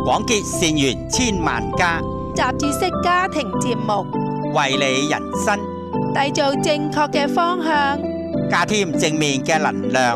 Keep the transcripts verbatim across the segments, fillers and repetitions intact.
廣結善緣千萬家， 雜誌式家庭節目， 為你人生締造正確嘅方向， 加添正面嘅能量。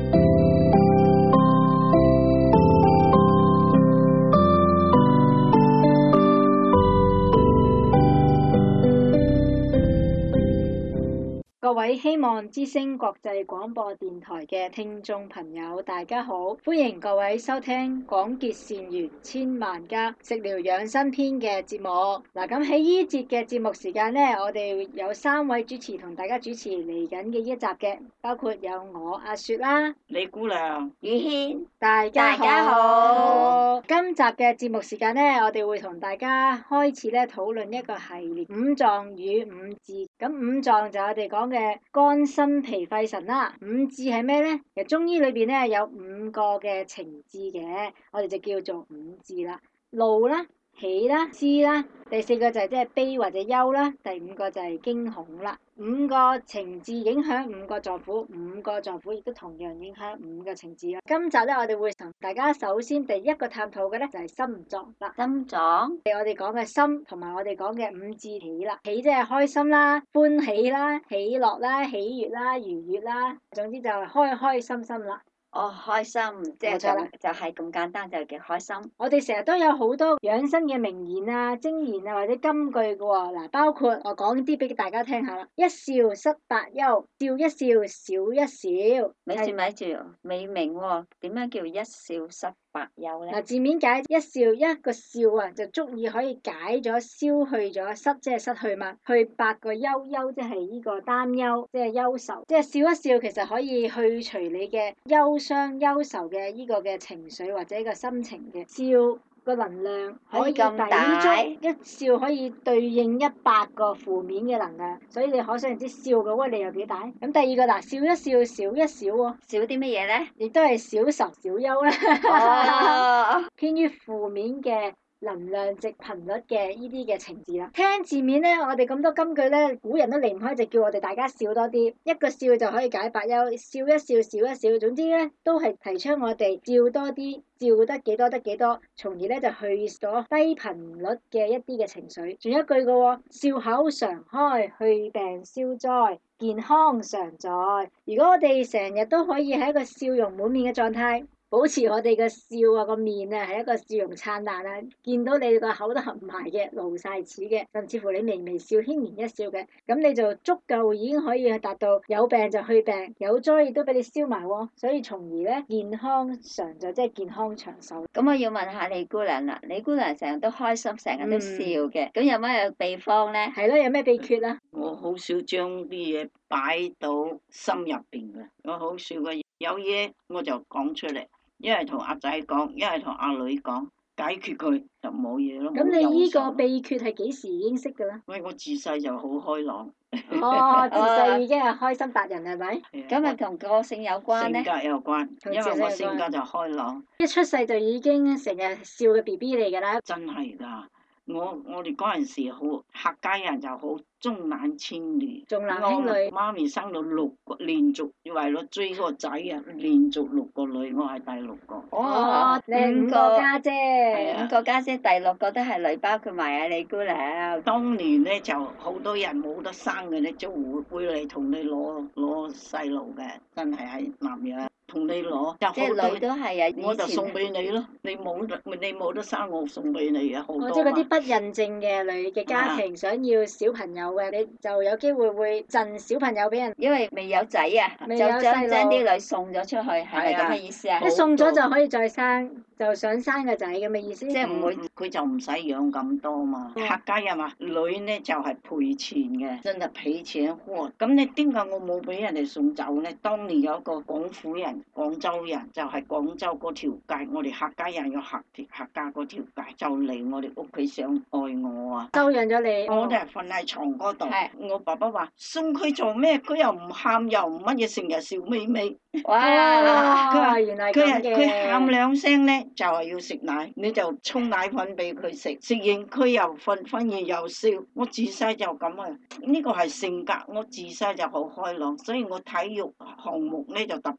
各位希望之聲國際廣播電台嘅聽眾朋友，大家好，歡迎各位收聽廣結善緣千萬家食療養生篇嘅節目。嗱，咁喺呢節嘅節目時間呢，我哋有三位主持同大家主持嚟緊嘅一集嘅，包括有我阿雪啦、 李姑娘、 宇軒， 大家好。 大家好。 今集嘅節目時間呢，我哋會同大家開始咧討論一個系列五臟與五志。咁五臟就我哋講嘅肝心脾肺腎啦，五志係咩呢？其實中醫裏邊咧有五個嘅情志嘅，我哋就叫做五志啦。怒啦、喜啦、思啦，第四個就係即係悲或者憂啦，第五個就係驚恐啦。五個情志影響五個臟腑，五個臟腑亦都同樣影響五個情志啦。今集咧，我哋會同大家首先第一個探討嘅咧就係心臟啦。 心臟， 我哋講嘅心同埋我哋講嘅五志喜啦，喜即係開心啦、歡喜啦、喜樂啦、喜悅啦、愉悅啦，總之就係開開心心啦。 哦，開心，即係冇錯啦就就係咁簡單，就叫開心。 我哋成日都有好多養生嘅名言啊、箴言啊或者金句嘅喎，嗱，包括我講啲俾大家聽下啦。一笑失百憂，笑一笑少一笑。 咪住咪住，未明喎，點樣叫一笑失百憂咧？ 嗱，字面解一笑一個笑啊，就足以可以解咗、消去咗失，即係失去嘛，去百個憂，憂即係呢個擔憂，即係憂愁，即係笑一笑，其實可以去除你嘅憂傷、憂愁嘅呢個嘅情緒或者一個心情嘅笑。個能量可以抵觸，一笑可以對應一百個負面嘅能量，所以你可想而知笑嘅威力有幾大。咁第二個嗱，笑一笑少一少喎， 少啲乜嘢咧？ 亦都係少愁少憂啦， 哦， 偏於負面嘅能量值頻率嘅呢啲嘅情志啦。聽字面咧，我哋咁多金句咧，古人都離唔開就叫我哋大家笑多啲，一個笑就可以解百憂，笑一笑少一笑，總之咧都係提倡我哋笑多啲。笑得幾多得幾多，從而咧就去咗低頻率嘅一啲嘅情緒。仲有一句嘅喎，笑口常開，去病消災，健康常在。如果我哋成日都可以喺一個笑容滿面嘅狀態，保持我哋嘅笑啊個面啊係一個笑容燦爛啊，見到你個口都合埋嘅，露晒齒嘅，甚至乎你微微笑輕然一笑嘅，咁你就足夠已經可以達到有病就去病，有災亦都俾你消埋喎。所以從而咧健康常在，即係健康長壽。 咁我要問下李姑娘啦，李姑娘成日都開心，成日都笑嘅，咁、嗯、有咩秘方咧？ 係咯，有咩秘訣啊？ 我好少將啲嘢擺到心入邊嘅，我好少嘅，有嘢我就講出嚟。一係同阿仔講，一係同阿女講，解決佢就冇嘢咯。 咁你呢個秘訣係幾時已經識嘅咧？ 喂，我自細就好開朗。 哦，自細已經係開心達人係咪？ 咁咪同個性有關咧？ 性格有關，因為我性格就開朗。 一出世就已經成日笑嘅 B B 嚟㗎啦。 真係㗎，我我哋嗰陣時好客家人就好重男輕女， 重男輕女。 媽咪生到六個，連續為咗追個仔啊，連續六個女，我係第六個。 哦， 你五個家姐， 五個家姐，第六個都係女，包括埋啊李姑娘。 當年咧就好多人冇得生嘅咧，就會會嚟同你攞攞細路嘅，真係喺南洋同你攞。 即係女都係啊， 我就送俾你咯，你冇得你冇得生，我送俾你啊，好多。 哦，即係嗰啲不孕症嘅女嘅家庭想要小朋友嘅，你就有機會會贈小朋友俾人。 因為未有仔啊，就將將啲女送咗出去，係咪咁嘅意思啊？ 一送咗就可以再生，就想生個仔咁嘅意思。 即係唔會， 佢就唔使養咁多嘛。客家人話女咧就係賠錢嘅，真係賠錢貨。咁你點解我冇俾人哋送走咧？當年有個廣府人、廣州人，就係廣州嗰條街，我哋客家人有客客家嗰條街，就嚟我哋屋企想愛我啊！ 收養咗你， 我哋係瞓喺床嗰度。我爸爸話送佢做咩？佢又唔喊又唔乜嘢，成日笑眯眯。 哇！ 佢話原來咁嘅。 佢喊兩聲咧，就係要食奶，你就沖奶粉俾佢食，食完佢又瞓，瞓完又笑。我自細就咁啊，呢個係性格。我自細就好開朗，所以我體育項目咧就特別多。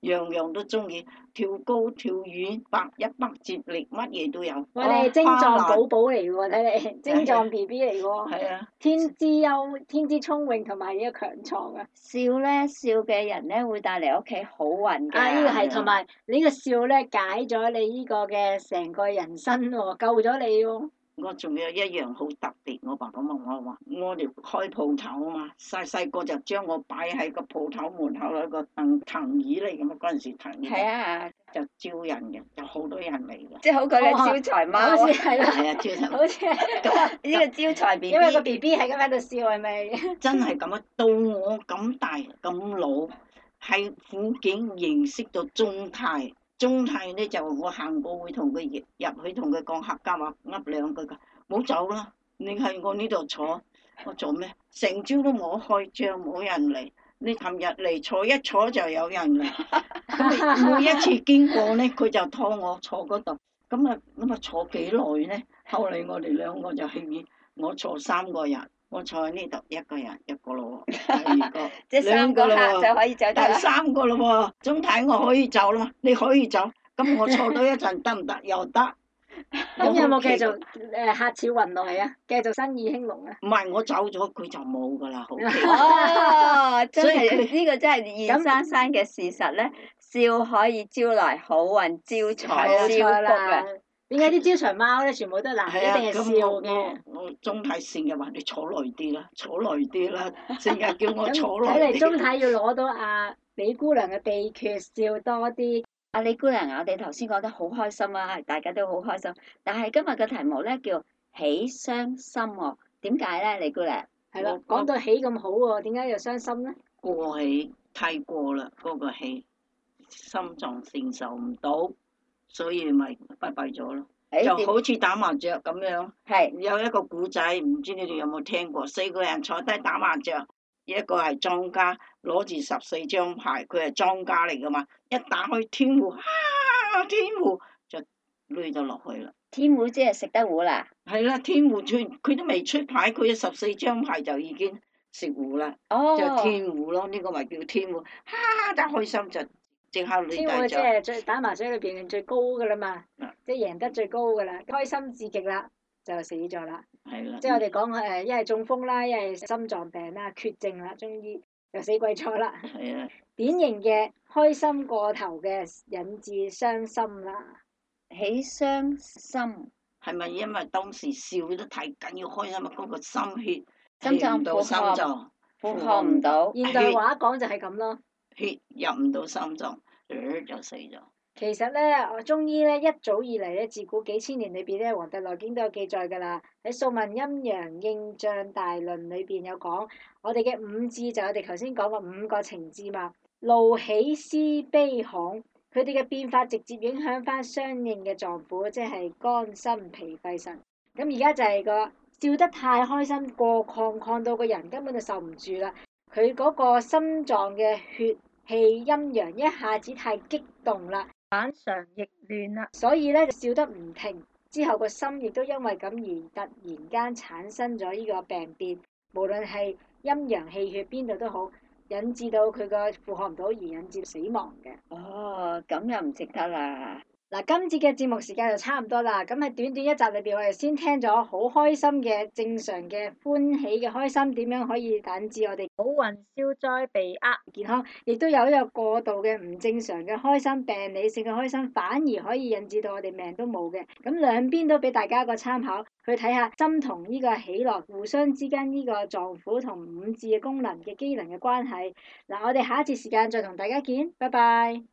樣樣都中意，跳高、跳遠、百一百接力，乜嘢都有。 我哋精花壯籃寶寶嚟喎，睇你精壯 B B 嚟喎， 係啊， 天資優、天資聰穎同埋呢個強壯啊！ 笑咧，笑嘅人咧會帶嚟屋企好運㗎。 啊，呢個係係啊同埋你呢個笑咧解咗你呢個嘅成個人生喎，救咗你喎。 我仲有一樣好特別，我爸爸問我話：我哋開鋪頭啊嘛，細細個就將我擺喺個鋪頭門口一個凳藤椅嚟嘅嘛，嗰陣時藤椅係啊， 就招人嘅，就好多人嚟嘅。 即係好過你招財貓啊。 好似係啦， 係啊，招人好似係呢個招財 B 因為個 B， B B 係咁喺度笑係咪？ 真係咁啊！到我咁大咁老，喺附近認識到中泰。中泰咧就我行過會同佢入入去同佢講客家話，噏兩句㗎，冇走啦！你喺我呢度坐，我做咩？成朝都冇開張，冇人嚟。你琴日嚟坐一坐就有人嚟，咁每一次經過咧，佢就拖我坐嗰度。咁啊咁啊坐幾耐咧？後嚟我哋兩個就去議，我坐三個人，我坐喺呢度一個人一個咯喎，第二個即係三個客兩個咯喎就可以走得第啦。 三個咯喎，總睇我可以走啦，你可以走，咁我坐多一陣得唔得？又得。 咁有冇繼續誒客似雲來啊？繼續生意興隆啊？ 唔係我走咗，佢就冇噶啦，好奇哦，真所以係佢呢個真係現生生嘅事實咧，笑可以招來好運、招財、 冇錯招福啦啊！。 點解啲招財貓咧全部都係男嘅， 係啊， 一定係咁我笑嘅？ 我我中太成日話你坐耐啲啦，坐耐啲啦，成日叫我咁坐睇嚟耐啲。 鐘太要攞到阿李姑娘嘅秘訣，笑多啲。 阿李姑娘，我哋頭先講得好開心啊，大家都好開心。但係今日嘅題目咧叫喜傷心喎，點解咧，李姑娘？ 係啦， 我講到喜咁好喎，點解又傷心咧？ 過起太過啦，嗰、個氣心臟承受唔到，所以咪拜拜咗咯。就誒點好似打麻雀咁樣。 係有一個古仔，唔知你哋有冇聽過？四個人坐低打麻雀，一個係莊家，攞住十四張牌，佢係莊家嚟噶嘛。一打開天戶，啊天戶就累咗落去啦。 天戶即係食得糊啦。 係啦，天戶出佢都未出牌，佢十四張牌就已經食糊啦， 哦， 就天戶咯。呢、個咪叫天戶，哈、就開心就即刻累大天會即咗。 係最打麻雀裏邊最高噶啦嘛嗯， 即係贏得最高噶啦，開心至極啦，就死咗啦。 係啦， 即係我哋講誒，一係中風啦，一係心臟病啦，缺症啦，終於就死鬼咗啦。 係啊， 典型嘅開心過頭嘅引致傷心啦。 喜傷心， 係咪因為當時笑得太緊要開心啊？嗰、個心血心臟氣唔到心負荷臟， 負荷唔到。 現代話講就係咁咯。 血入唔到心臟，呃就死咗。 其實咧，我中醫咧一早以嚟咧，自古幾千年裏邊咧，《黃帝內經》都有記載㗎啦。喺《素問陰陽應象大論》裏邊有講，我哋嘅五志就係我哋頭先講嘅五個情志嘛，怒喜思悲恐，佢哋嘅變化直接影響翻相應嘅臟腑，即係肝心脾肺腎。咁而家就係個笑得太開心過亢，亢到個人根本就受唔住啦。佢嗰個心臟嘅血氣陰陽一下子太激動啦。反常亦亂啦，所以咧就笑得唔停，之後個心亦都因為咁而突然間產生咗呢個病變，無論係陰陽氣血邊度都好，引致到佢個負荷唔到而引致死亡嘅。 哦，咁又唔值得啦。 嗱，今次嘅節目時間就差唔多啦，咁喺短短一集裏邊，我哋先聽咗好開心嘅正常嘅歡喜嘅開心，點樣可以引致我哋好運消災避厄健康，亦都有一個過度嘅唔正常嘅開心，病理性嘅開心，反而可以引致到我哋命都冇嘅。咁兩邊都俾大家一個參考，去睇下心同呢個喜樂互相之間呢個臟腑同五志嘅功能嘅機能嘅關係。嗱，我哋下一次時間再同大家見，拜拜。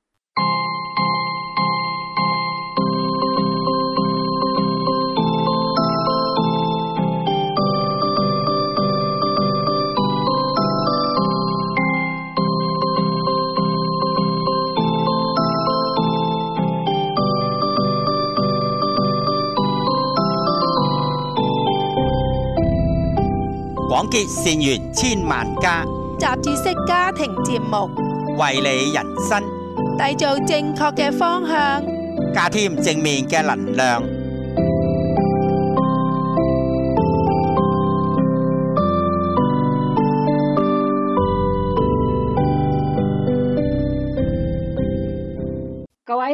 廣結善緣千萬家， 雜誌式家庭節目， 為你人生締造正確嘅方向。 加添正面嘅能量。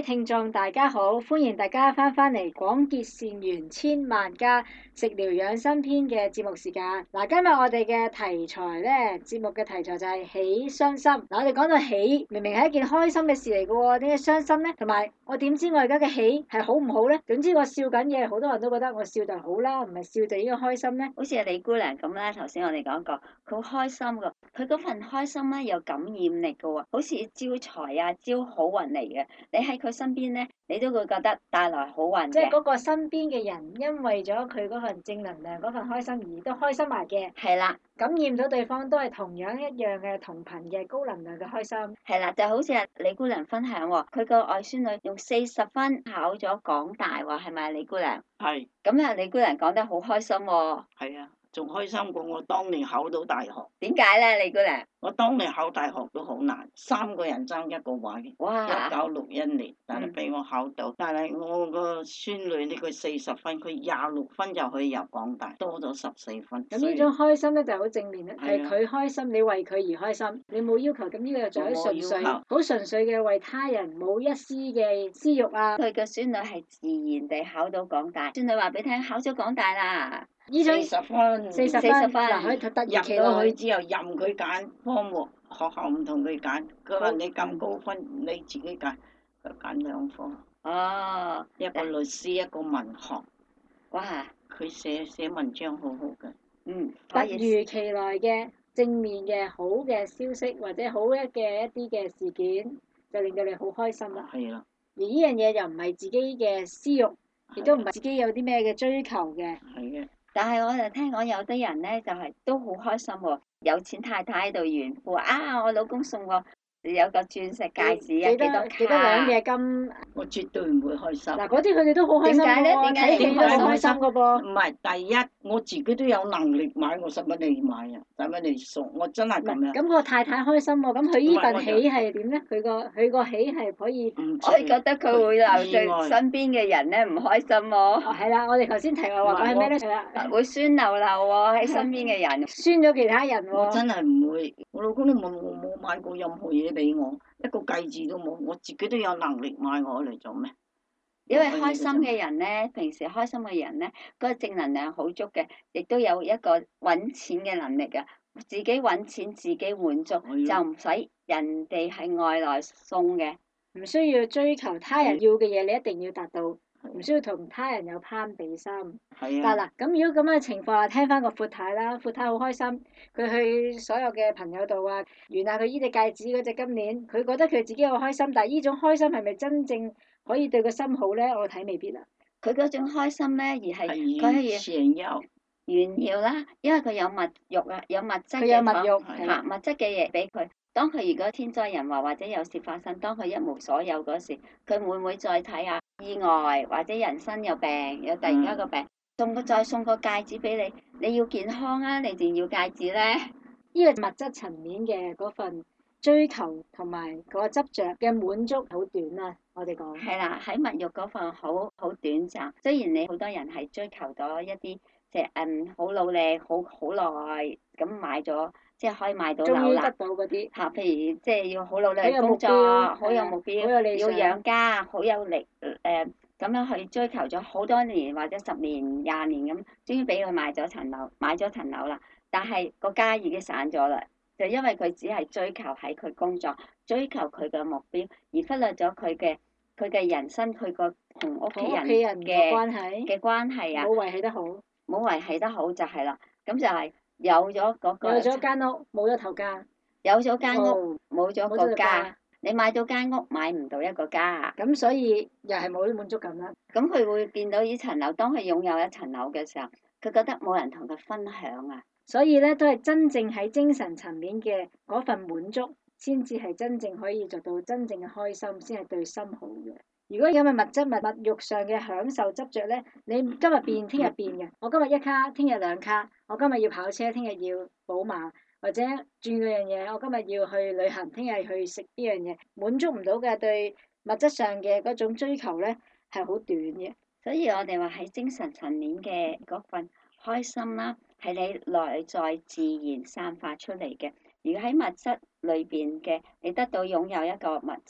聽眾大家好，歡迎大家翻返嚟廣結善緣千萬家食療養生篇嘅節目時間。嗱，今日我哋嘅題材咧，節目嘅題材就係喜傷心。嗱，我哋講到喜，明明係一件開心嘅事嚟嘅喎，點解傷心咧？同埋我點知我而家嘅喜係好唔好咧？總之我笑緊嘅，好多人都覺得我笑就好啦，唔係笑就應該開心咧。 好似阿李姑娘咁啦，頭先我哋講過，佢好開心噶，佢嗰份開心咧有感染力噶喎，好似招財啊、招好運嚟嘅。你喺佢身邊咧，你都會覺得帶來好運嘅。 即係嗰個身邊嘅人，因為咗佢嗰份正能量、嗰份開心而都開心埋嘅。 係啦， 感染到對方都係同樣一樣嘅同頻嘅高能量嘅開心。 係啦，就好似阿李姑娘分享喎，佢個外孫女用四十分考咗港大喎，係咪啊，李姑娘？ 係咁啊，李姑娘講得好開心喎。 係啊，仲開心過我當年考到大學。 點解咧，李姑娘？ 我當年考大學都好難，三個人爭一個位。 哇！ 一九六一年，但係俾我考到，嗯、但係我個孫女呢，佢四十分，佢廿六分就可以入港大，多咗十四分。 咁呢種開心咧就好正面咧，係啊佢開心，你為佢而開心，你冇要求，咁呢個就係純粹，好純粹嘅為他人，冇一絲嘅私欲啊。 佢嘅孫女係自然地考到港大，孫女話俾你聽，考咗港大啦。 呢種四十分， 四十分，嗱，佢突然入到去之後任佢揀科目，學校唔同佢揀。佢話你咁高分，你自己揀，佢揀兩科。 哦， 一個律師，一個文學。 哇！ 佢寫寫文章好好嘅。 嗯， 突如其來嘅正面嘅好嘅消息，或者好一嘅一啲嘅事件，就令到你好開心啦。 係啦。 而呢樣嘢又唔係自己嘅私欲，亦都唔係自己有啲咩嘅追求嘅。 係嘅。 但係我就聽講有啲人咧，就係、是、都好開心喎、哦，有錢太太喺度炫富啊！我老公送我有個鑽石戒指啊，幾多卡？ 幾多兩嘅金？ 我絕對唔會開心。 嗱，嗰啲佢哋都好開心喎。點解咧？點解你都好開心嘅噃？ 唔係，第一我自己都有能力買，我使乜你買啊？使乜你送？我真係咁樣。 咁個太太開心喎，咁佢依份喜係點咧？佢個佢個喜係可以。 我係覺得佢會留住身邊嘅人咧唔開心喎。 哦，係啦，我哋頭先提我話講係咩咧？係啦， 會酸溜溜喎喺身邊嘅人， 酸咗其他人喎。 我真係唔會，我老公都冇冇冇買過任何嘢俾我。一個戒指都冇，我自己都有能力買，我嚟做咩？ 因為開心嘅人咧，平時開心嘅人咧，嗰個正能量好足嘅，亦都有一個揾錢嘅能力啊！自己揾錢，自己滿足，的就唔使人哋係外來送嘅， 唔需要追求他人要嘅嘢，你一定要達到。唔需要同他人有攀比心。係啊。但嗱，咁如果咁嘅情況下，聽翻個闊太啦，闊太好開心，佢去所有嘅朋友度啊，原來佢依隻戒指嗰隻金鏈，佢覺得佢自己好開心，但係呢種開心係咪真正可以對個心好咧？我睇未必啦。 佢嗰種開心咧，而係佢可以炫耀。 炫耀啦，因為佢有物欲啊，有物質嘅。 佢有物欲。 嚇，物質嘅嘢俾佢。當佢如果天災人禍或者有事發生，當佢一無所有嗰時，佢會唔會再睇下意外或者人生有病，有突然間個病，嗯、送個再送個戒指俾你，你要健康啊，你仲要戒指咧？ 呢個物質層面嘅嗰份追求同埋嗰個執著嘅滿足好短啊！我哋講係啦，喺物欲嗰份好好短暫。雖然你好多人係追求咗一啲即係嗯好努力，好好耐咁買咗。即係可以買到樓啦，終於得到嗰啲嚇，譬如即係要好努力工作，好有目標，要養家，好有力誒，咁、呃、樣去追求咗好多年或者十年、廿年咁，終於俾佢買咗層樓，買咗層樓啦。但係個家已經散咗啦，就因為佢只係追求喺佢工作，追求佢嘅目標，而忽略咗佢嘅佢嘅人生，佢個同屋企人嘅關係嘅關係啊， 冇維係得好， 冇維係得好就係啦，咁就係、是。有咗嗰個， 有咗間屋，冇咗頭家。 有咗間屋，冇咗個家。你買到間屋，買唔到一個家。 咁所以又係冇滿足感啦。 咁佢會見到呢層樓，當佢擁有一層樓嘅時候，佢覺得冇人同佢分享啊。 所以咧，都係真正喺精神層面嘅嗰份滿足，先至係真正可以做到真正嘅開心，先係對心好嘅。如果有咪物質物物欲上嘅享受執着咧，你今日變，聽日變嘅。我今日一卡，聽日兩卡。我今日要跑車，聽日要寶馬，或者轉嗰樣嘢。我今日要去旅行，聽日去食呢樣嘢，滿足唔到嘅對物質上嘅嗰種追求咧，係好短嘅。 所以我哋話喺精神層面嘅嗰份開心啦，係你內在自然散發出嚟嘅。如果喺物質裏邊嘅，你得到擁有一個物質。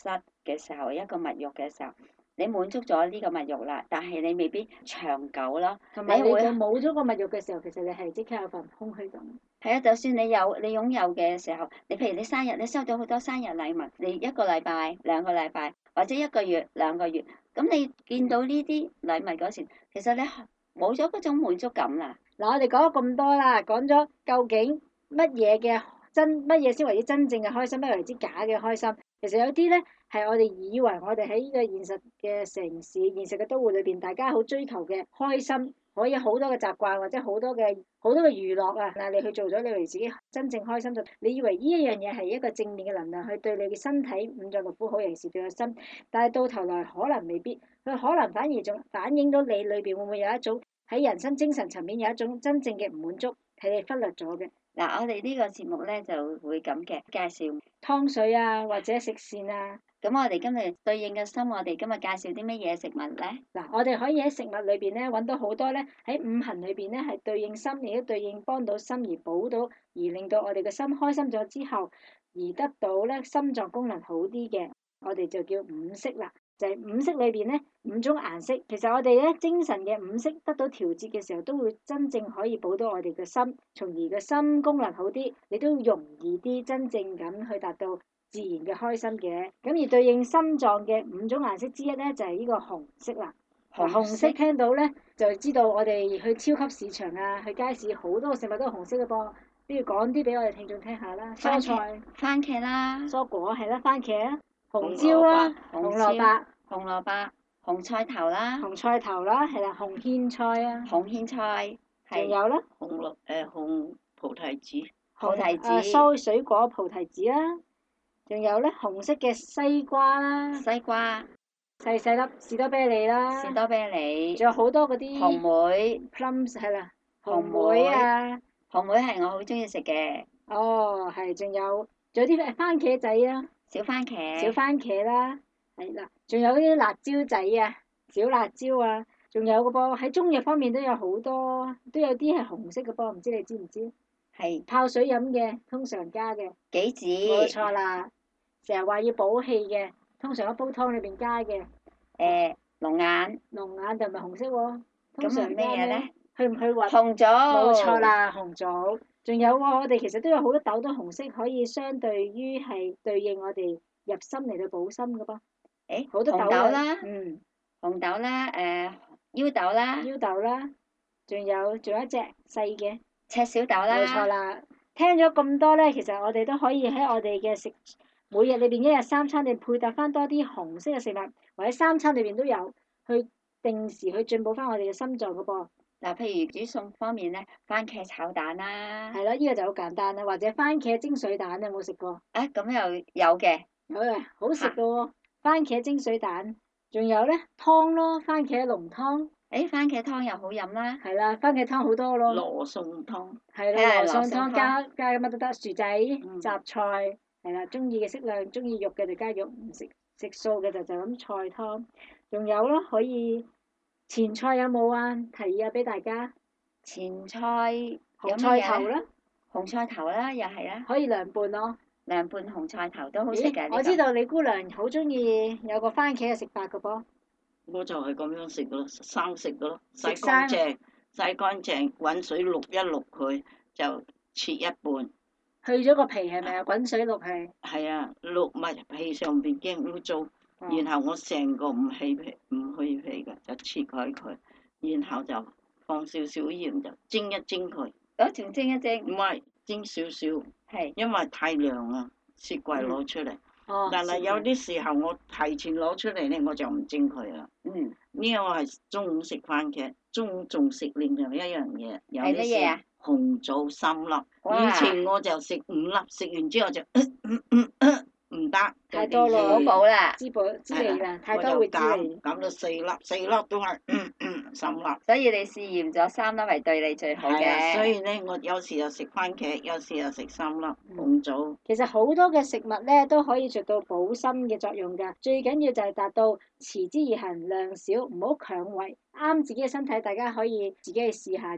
嘅時候，一個物欲嘅時候，你滿足咗呢個物欲啦，但係你未必長久咯。 同埋你會冇咗個物欲嘅時候，其實你係即刻有份空虛感。 係啊，就算你有你擁有嘅時候，你譬如你生日，你收到好多生日禮物，你一個禮拜、兩個禮拜或者一個月、兩個月，咁你見到呢啲禮物嗰時，其實你冇咗嗰種滿足感啦。 嗱，我哋講咗咁多啦，講咗究竟乜嘢嘅真乜嘢先為之真正嘅開心，乜嘢為之假嘅開心？其實有啲咧係我哋以為我哋喺呢個現實嘅城市、現實嘅都會裏邊，大家好追求嘅開心，可以好多嘅習慣或者好多嘅好多嘅娛樂啊！嗱，你去做咗，你為自己真正開心咗，你以為呢一樣嘢係一個正面嘅能量，去對你嘅身體五臟六腑好，尤其是對個心，但係到頭來可能未必，佢可能反而仲反映到你裏邊會唔會有一種喺人生精神層面有一種真正嘅唔滿足，係你忽略咗嘅。 嗱，我哋呢個節目咧就會咁嘅介紹湯水啊，或者食膳啊。 咁我哋今日對應嘅心，我哋今日介紹啲乜嘢食物咧？ 嗱，我哋可以喺食物裏邊咧揾到好多咧，喺五行裏邊咧係對應心，亦都對應幫到心而補到，而令到我哋嘅心開心咗之後，而得到咧心臟功能好啲嘅，我哋就叫五色啦。就係五色裏邊咧五種顏色，其實我哋咧精神嘅五色得到調節嘅時候，都會真正可以補到我哋嘅心，從而個心功能好啲，你都容易啲真正咁去達到自然嘅開心嘅。咁而對應心臟嘅五種顏色之一咧，就係呢個紅色啦。紅色，紅色聽到咧就知道我哋去超級市場啊，去街市好多食物都係紅色嘅噃。不如講啲俾我哋聽眾聽下啦。蔬菜、 番茄啦， 蔬果係啦，番茄啊。紅椒啦，紅蘿蔔， 紅蘿蔔，紅菜頭啦， 紅菜頭啦，係啦，紅莧菜啊， 紅莧菜， 仲有咧， 紅蘿誒紅菩提子， 菩提子， 蔬水果菩提子啦，仲有咧紅色嘅西瓜啦， 西瓜， 細細粒士多啤梨啦， 士多啤梨， 仲有好多嗰啲紅莓 ，plums 係啦，紅莓啊， 紅莓係我好中意食嘅。 哦，係，仲有仲有啲番茄仔啊。 小番茄， 小番茄啦，係啦，仲有啲辣椒仔啊，小辣椒啊，仲有個噃喺中藥方面都有好多，都有啲係紅色嘅噃，唔知你知唔知？係泡水飲嘅，通常加嘅。 杞子。 冇錯啦，成日話要補氣嘅，通常喺煲湯裏邊加嘅。 誒，龍眼。 龍眼就唔係紅色喎，通常咩嘢咧？ 去唔去核？ 紅棗。 冇錯啦，紅棗。仲有喎，我哋其實都有好多豆都紅色，可以相對於係對應我哋入心嚟到補心嘅噃。 誒， 好多豆啦， 嗯， 紅豆啦，誒，腰豆啦， 腰豆啦，仲有仲有一隻細嘅赤小豆啦。 冇錯啦。聽咗咁多咧，其實我哋都可以喺我哋嘅食每日裏邊一日三餐，你配搭翻多啲紅色嘅食物，或者三餐裏邊都有去定時去進補翻我哋嘅心臟嘅噃。 嗱，譬如煮餸方面咧，番茄炒蛋啦， 係咯，呢個就好簡單啦，或者番茄蒸水蛋，有冇食過？ 啊，咁又有嘅， 有嘅，好食嘅喎，番茄蒸水蛋，仲有咧湯咯，番茄濃湯。 誒，番茄湯又好飲啦。 係啦，番茄湯好多咯。 羅宋湯。 係啦，羅宋湯湯加加乜都得，薯仔、 嗯、 雜菜，係啦，中意嘅適量，中意肉嘅就加肉，唔食食素嘅就就咁菜湯。仲有咯，可以。前菜有冇啊？提議下俾大家。 前菜紅菜頭啦， 紅菜頭啦，又係啦。 可以涼拌咯。 涼拌紅菜頭都好食嘅。 我知道你姑娘好中意有個番茄嘅食法嘅噃。 我就係咁樣食嘅咯，生食嘅咯，洗乾淨，洗乾淨，滾水渌一渌佢，就切一半。 去咗個皮係咪啊？滾水渌係。係啊，渌埋皮上邊驚污糟。然後我成個唔去皮唔去皮嘅，就切開佢，然後就放少少鹽就蒸一蒸佢。 哦，仲蒸一蒸？ 唔係蒸少少， 係因為太涼啊，雪櫃攞出嚟。 嗯哦。 但係有啲時候我提前攞出嚟咧，我就唔蒸佢啦。 嗯。 呢個我係中午食番茄，中午仲食另外一樣嘢，有啲嘢啊？ 紅棗三粒。 哇！ 以前我就食五粒，食完之後就。唔得， 太多咯， 好補啦， 滋補滋味啦，太多會滋味。 減到四粒，四粒都係三粒。 所以你試驗咗三粒係對你最好嘅。 所以咧，我有時又食番茄，有時又食三粒紅棗。 其實好多嘅食物咧都可以做到補心嘅作用㗎，最緊要就係達到持之以恆，量少，唔好強為，啱自己嘅身體，大家可以自己去試下嘅。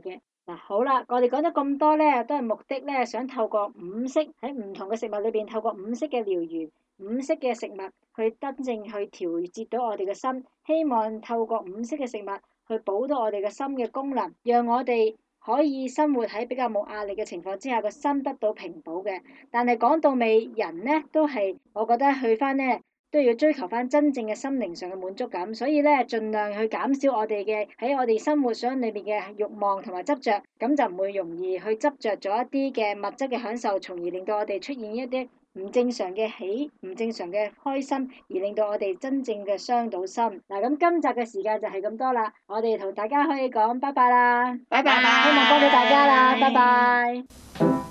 嗱，好啦，我哋講咗咁多咧，都係目的咧，想透過五色喺唔同嘅食物裏邊，透過五色嘅療愈、五色嘅食物，去真正去調節到我哋嘅心。希望透過五色嘅食物去補到我哋嘅心嘅功能，讓我哋可以生活喺比較冇壓力嘅情況之下，個心得到平補嘅。但係講到尾，人咧都係，我覺得去翻咧。都要追求翻真正嘅心靈上嘅滿足感，所以咧盡量去減少我哋嘅喺我哋生活上裏邊嘅慾望同埋執着，咁就唔會容易去執着咗一啲嘅物質嘅享受，從而令到我哋出現一啲唔正常嘅喜、唔正常嘅開心，而令到我哋真正嘅傷到心。嗱，咁今集嘅時間就係咁多啦，我哋同大家可以講拜拜啦， 拜拜， 希望幫到大家啦，拜拜。